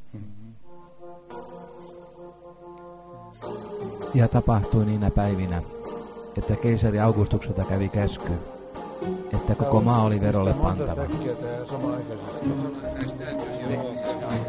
Ja tapahtui niinä päivinä, että keisari Augustukselta kävi käsky, että koko maa oli verolle pantava.